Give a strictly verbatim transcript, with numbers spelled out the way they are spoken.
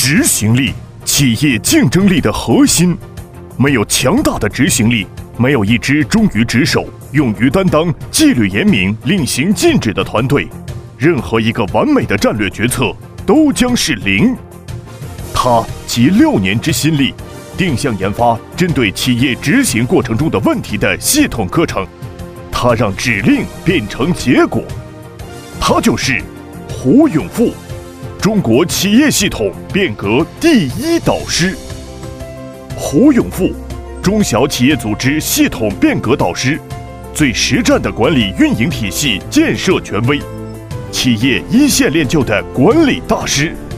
执行力，企业竞争力的核心。没有强大的执行力，没有一支忠于职守、勇于担当、纪律严明、令行禁止的团队，任何一个完美的战略决策都将是零。他集六年之心力，定向研发针对企业执行过程中的问题的系统课程。他让指令变成结果。他就是胡永富，中国企业系统变革第一导师。胡永富，中小企业组织系统变革导师，最实战的管理运营体系建设权威，企业一线练就的管理大师。